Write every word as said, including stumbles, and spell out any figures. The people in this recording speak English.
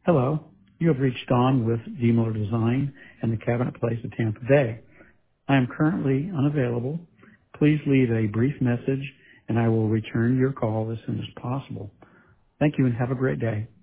Hello, you have reached Don with D. Miller Design and the Cabinet Place of Tampa Bay. I am currently unavailable. Please leave a brief message and I will return your call as soon as possible. Thank you and have a great day.